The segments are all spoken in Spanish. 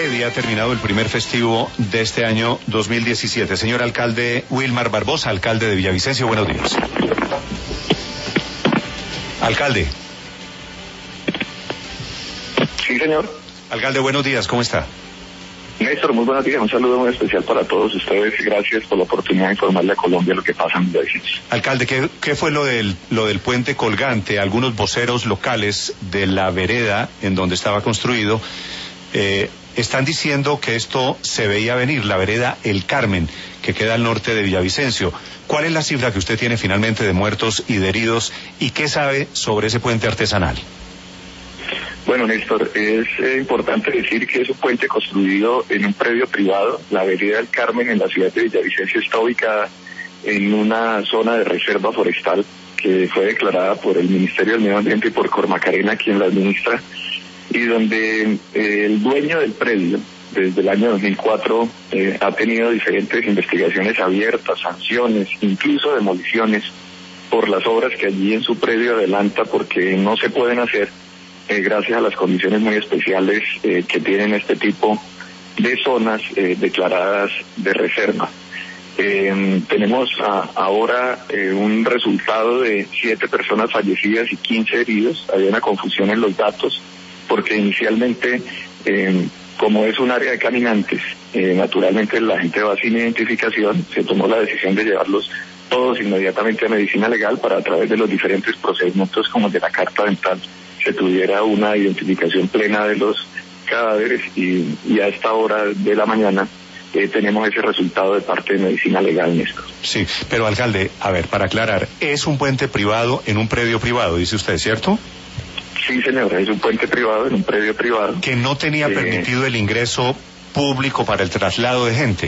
tragedia ha terminado el primer festivo de este año 2017. Señor alcalde Wilmar Barbosa, alcalde de Villavicencio, buenos días. Alcalde. Sí, señor. Alcalde, buenos días, ¿cómo está? Néstor, muy buenos días, un saludo muy especial para todos ustedes y gracias por la oportunidad de informarle a Colombia lo que pasa en Villavicencio. Alcalde, ¿qué fue lo del puente colgante? Algunos voceros locales de la vereda en donde estaba construido están diciendo que esto se veía venir, la vereda El Carmen, que queda al norte de Villavicencio. ¿Cuál es la cifra que usted tiene finalmente de muertos y de heridos y qué sabe sobre ese puente artesanal? Bueno, Néstor, es importante decir que es un puente construido en un predio privado. La vereda del Carmen en la ciudad de Villavicencio está ubicada en una zona de reserva forestal que fue declarada por el Ministerio del Medio Ambiente y por Cormacarena, quien la administra, y donde el dueño del predio, desde el año 2004, ha tenido diferentes investigaciones abiertas, sanciones, incluso demoliciones, por las obras que allí en su predio adelanta, porque no se pueden hacer gracias a las condiciones muy especiales que tienen este tipo de zonas declaradas de reserva. Tenemos ahora un resultado de 7 personas fallecidas y 15 heridos. Había una confusión en los datos, porque inicialmente, como es un área de caminantes, naturalmente la gente va sin identificación, se tomó la decisión de llevarlos todos inmediatamente a medicina legal para, a través de los diferentes procedimientos como el de la carta dental, se tuviera una identificación plena de los cadáveres y a esta hora de la mañana tenemos ese resultado de parte de medicina legal, Néstor. Sí, pero alcalde, a ver, para aclarar, es un puente privado en un predio privado, dice usted, ¿cierto? Sí, señora, es un puente privado en un predio privado. Que no tenía permitido el ingreso público para el traslado de gente.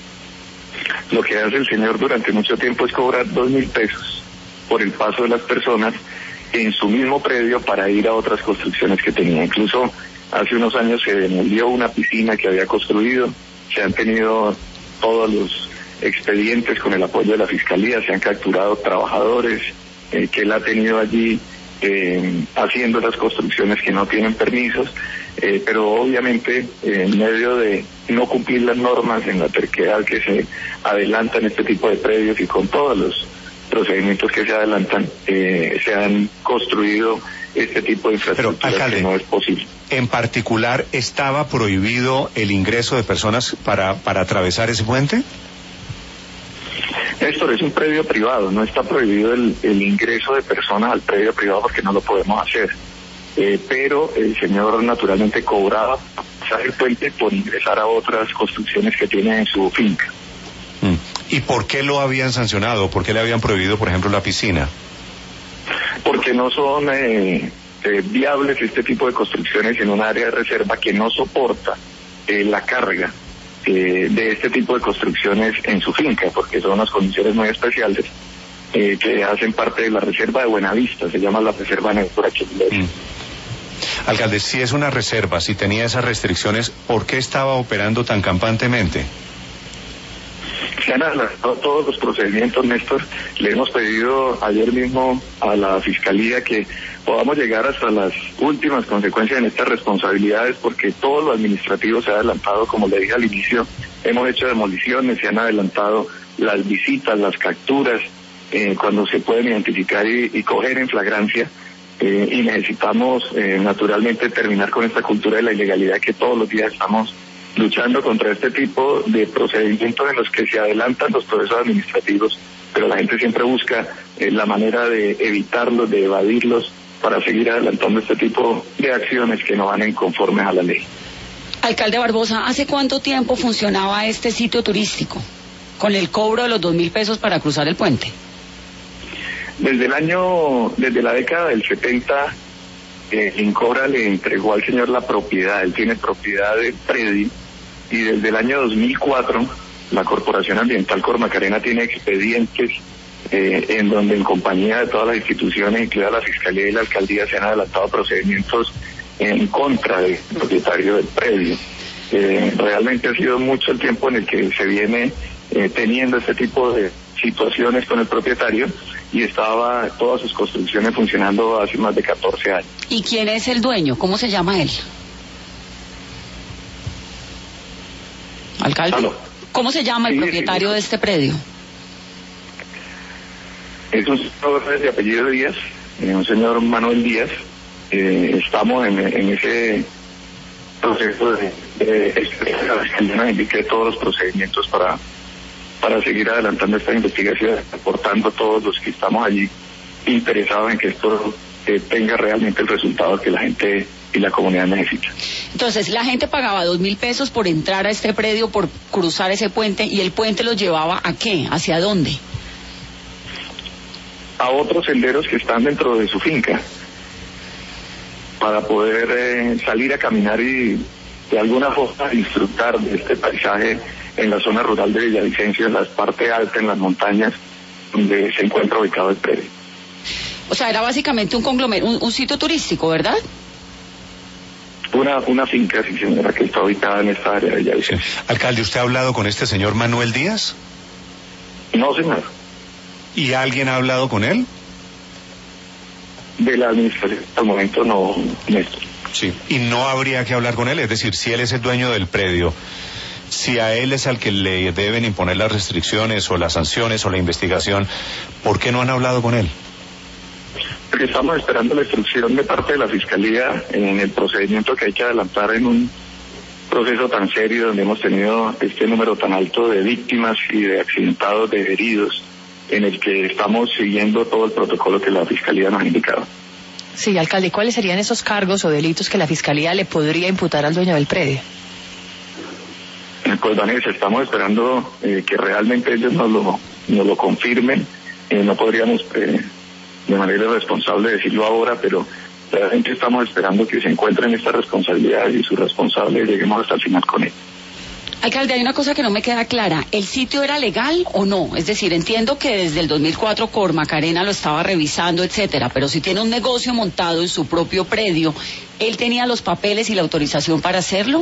Lo que hace el señor durante mucho tiempo es cobrar 2.000 pesos por el paso de las personas en su mismo predio para ir a otras construcciones que tenía. Incluso hace unos años se demolió una piscina que había construido, se han tenido todos los expedientes con el apoyo de la Fiscalía, se han capturado trabajadores que él ha tenido allí haciendo las construcciones que no tienen permisos, pero obviamente en medio de no cumplir las normas, en la terquedad que se adelanta en este tipo de predios y con todos los procedimientos que se adelantan, se han construido este tipo de infraestructuras. Pero, alcalde, que no es posible. En particular, ¿estaba prohibido el ingreso de personas para atravesar ese puente? Néstor, es un predio privado, no está prohibido el ingreso de personas al predio privado porque no lo podemos hacer. Pero el señor naturalmente cobraba pasar el puente por ingresar a otras construcciones que tiene en su finca. ¿Y por qué lo habían sancionado? ¿Por qué le habían prohibido, por ejemplo, la piscina? Porque no son viables este tipo de construcciones en un área de reserva que no soporta la carga de este tipo de construcciones en su finca, porque son unas condiciones muy especiales que hacen parte de la reserva de Buenavista, se llama la reserva Natura Chilena. Alcalde, si es una reserva, si tenía esas restricciones, ¿por qué estaba operando tan campantemente? Se han adelantado todos los procedimientos, Néstor. Le hemos pedido ayer mismo a la Fiscalía que podamos llegar hasta las últimas consecuencias en estas responsabilidades, porque todo lo administrativo se ha adelantado, como le dije al inicio. Hemos hecho demoliciones, se han adelantado las visitas, las capturas, cuando se pueden identificar y coger en flagrancia. Y necesitamos naturalmente terminar con esta cultura de la ilegalidad que todos los días estamos luchando contra este tipo de procedimientos en los que se adelantan los procesos administrativos, pero la gente siempre busca la manera de evitarlos, de evadirlos, para seguir adelantando este tipo de acciones que no van en conformes a la ley. Alcalde Barbosa, ¿hace cuánto tiempo funcionaba este sitio turístico con el cobro de los 2.000 pesos para cruzar el puente? Desde la década del 70, Incobra le entregó al señor la propiedad. Él tiene propiedad del predio y desde el año 2004 la Corporación Ambiental Cormacarena tiene expedientes en donde, en compañía de todas las instituciones, incluida la Fiscalía y la Alcaldía, se han adelantado procedimientos en contra del propietario del predio. Realmente ha sido mucho el tiempo en el que se viene teniendo este tipo de situaciones con el propietario, y estaba todas sus construcciones funcionando hace más de 14 años. ¿Y quién es el dueño? ¿Cómo se llama él? alcalde. ¿Aló? ¿Cómo se llama el propietario de este predio? Es un señor de apellido Díaz, un señor Manuel Díaz. Estamos en ese proceso de nos indique todos los procedimientos para seguir adelantando esta investigación, aportando a todos los que estamos allí interesados en que esto tenga realmente el resultado que la gente y la comunidad necesita. Entonces, la gente pagaba 2.000 pesos por entrar a este predio, por cruzar ese puente, y el puente los llevaba ¿a qué? ¿Hacia dónde? A otros senderos que están dentro de su finca, para poder salir a caminar y de alguna forma disfrutar de este paisaje en la zona rural de Villavicencio, en la parte alta, en las montañas, donde se encuentra ubicado el predio. O sea, era básicamente un conglomerado, un sitio turístico, ¿verdad? Una finca, sí señora, que está ubicada en esta área de Villavicencio. Sí. Alcalde, ¿usted ha hablado con este señor Manuel Díaz? No, señor. ¿Y alguien ha hablado con él? De la administración, al momento no, Néstor. Sí. ¿Y no habría que hablar con él? Es decir, si él es el dueño del predio, si a él es al que le deben imponer las restricciones o las sanciones o la investigación, ¿por qué no han hablado con él? Porque estamos esperando la instrucción de parte de la Fiscalía en el procedimiento que hay que adelantar en un proceso tan serio donde hemos tenido este número tan alto de víctimas y de accidentados, de heridos, en el que estamos siguiendo todo el protocolo que la Fiscalía nos ha indicado. Sí, alcalde, ¿cuáles serían esos cargos o delitos que la Fiscalía le podría imputar al dueño del predio? Pues Vanessa, estamos esperando que realmente ellos nos lo confirmen. No podríamos de manera irresponsable decirlo ahora, pero realmente estamos esperando que se encuentren estas responsabilidades y sus responsables lleguemos hasta el final con él. Alcalde, hay una cosa que no me queda clara. ¿El sitio era legal o no? Es decir, entiendo que desde el 2004 Cormacarena lo estaba revisando, etcétera, pero si tiene un negocio montado en su propio predio, ¿él tenía los papeles y la autorización para hacerlo?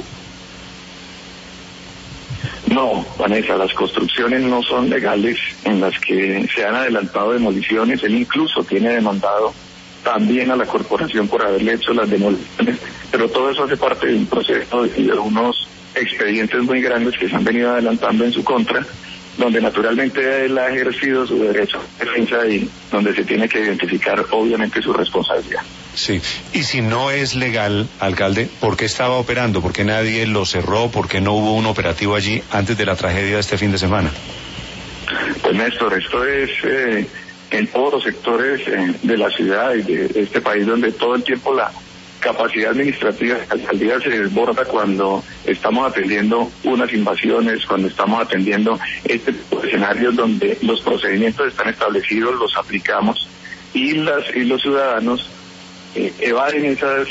No, Vanessa, las construcciones no son legales en las que se han adelantado demoliciones. Él incluso tiene demandado también a la corporación por haberle hecho las demoliciones, pero todo eso hace parte de un proceso de unos expedientes muy grandes que se han venido adelantando en su contra, donde naturalmente él ha ejercido su derecho de defensa y donde se tiene que identificar obviamente su responsabilidad. Sí, y si no es legal, alcalde, ¿por qué estaba operando? ¿Por qué nadie lo cerró? ¿Por qué no hubo un operativo allí antes de la tragedia de este fin de semana? Pues Néstor, esto es en todos los sectores de la ciudad y de este país, donde todo el tiempo la capacidad administrativa de la alcaldía se desborda cuando estamos atendiendo unas invasiones, cuando estamos atendiendo este tipo de escenarios donde los procedimientos están establecidos, los aplicamos y los ciudadanos evaden esas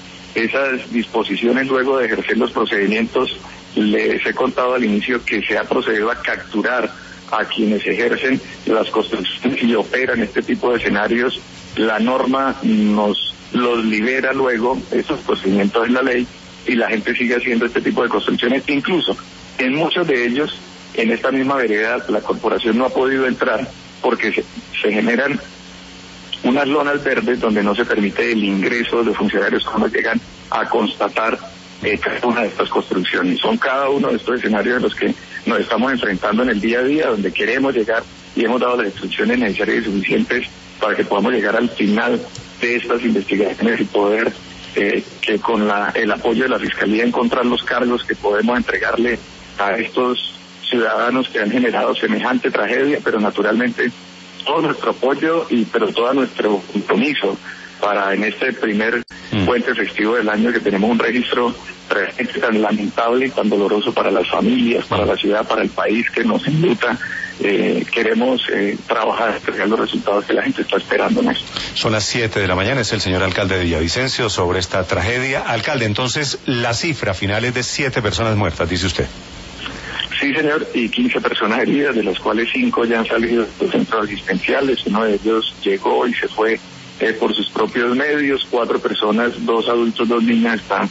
disposiciones luego de ejercer los procedimientos. Les he contado al inicio que se ha procedido a capturar a quienes ejercen las construcciones y operan este tipo de escenarios. La norma nos los libera luego, esos procedimientos en la ley, y la gente sigue haciendo este tipo de construcciones. Incluso en muchos de ellos, en esta misma vereda, la corporación no ha podido entrar porque se generan unas lonas verdes donde no se permite el ingreso de funcionarios cuando llegan a constatar cada una de estas construcciones. Son cada uno de estos escenarios en los que nos estamos enfrentando en el día a día, donde queremos llegar y hemos dado las instrucciones necesarias y suficientes para que podamos llegar al final de estas investigaciones y poder que con el apoyo de la Fiscalía encontrar los cargos que podemos entregarle a estos ciudadanos que han generado semejante tragedia, pero naturalmente todo nuestro apoyo pero todo nuestro compromiso para en este primer puente festivo del año, que tenemos un registro realmente tan lamentable y tan doloroso para las familias, para la ciudad, para el país que nos enluta. Queremos trabajar, entregar los resultados que la gente está esperando en esto. Son las 7 de la mañana, es el señor alcalde de Villavicencio sobre esta tragedia. Alcalde, entonces la cifra final es de 7 personas muertas, dice usted. Sí, señor, y 15 personas heridas, de las cuales 5 ya han salido de los centros asistenciales. Uno de ellos llegó y se fue por sus propios medios. 4 personas, 2 adultos, 2 niñas, están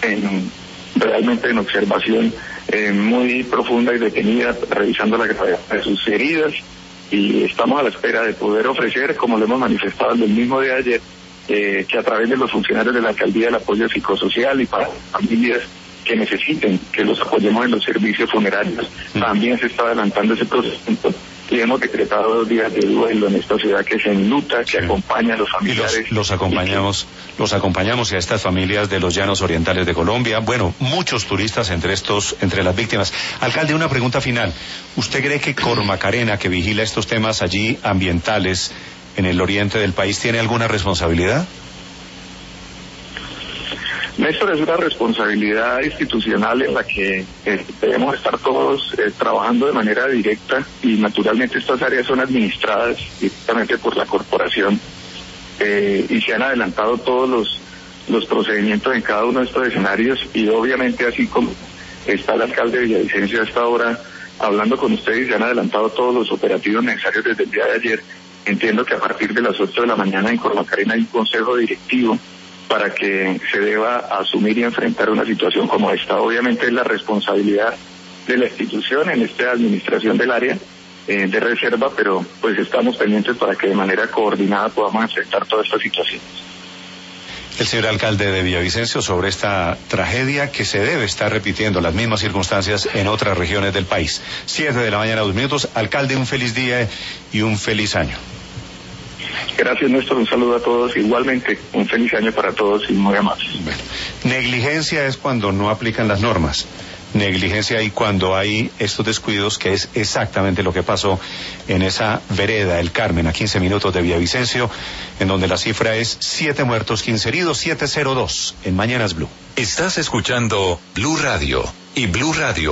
realmente en observación muy profunda y detenida, revisando la gravedad de sus heridas, y estamos a la espera de poder ofrecer, como lo hemos manifestado el mismo día de ayer, que a través de los funcionarios de la alcaldía, el apoyo psicosocial y para familias que necesiten que los apoyemos en los servicios funerarios. También se está adelantando ese procedimiento y hemos decretado 2 días de duelo en esta ciudad que se enluta, que acompaña a los familiares. Y los acompañamos y a estas familias de los llanos orientales de Colombia. Bueno, muchos turistas entre las víctimas. Alcalde, una pregunta final. ¿Usted cree que Cormacarena, que vigila estos temas allí ambientales en el oriente del país, tiene alguna responsabilidad? Néstor, es una responsabilidad institucional en la que debemos estar todos trabajando de manera directa, y naturalmente estas áreas son administradas directamente por la corporación y se han adelantado todos los procedimientos en cada uno de estos escenarios, y obviamente así como está el alcalde de Villavicencio hasta ahora hablando con ustedes, se han adelantado todos los operativos necesarios desde el día de ayer. Entiendo que a partir de las 8 de la mañana en Cormacarena hay un consejo directivo para que se deba asumir y enfrentar una situación como esta. Obviamente es la responsabilidad de la institución, en esta administración del área de reserva, pero pues estamos pendientes para que de manera coordinada podamos enfrentar todas estas situaciones. El señor alcalde de Villavicencio sobre esta tragedia que se debe estar repitiendo las mismas circunstancias en otras regiones del país. 7 de la mañana, 2 minutos. Alcalde, un feliz día y un feliz año. Gracias, Néstor, un saludo a todos, igualmente un feliz año para todos y muy amables. Bueno, negligencia es cuando no aplican las normas, negligencia y cuando hay estos descuidos, que es exactamente lo que pasó en esa vereda, el Carmen, a 15 minutos de Villavicencio, en donde la cifra es 7 muertos, 15 heridos, 702 en Mañanas Blue. Estás escuchando Blue Radio y Blue Radio